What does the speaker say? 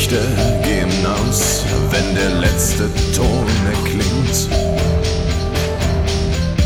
Lichter gehen aus, wenn der letzte Ton erklingt.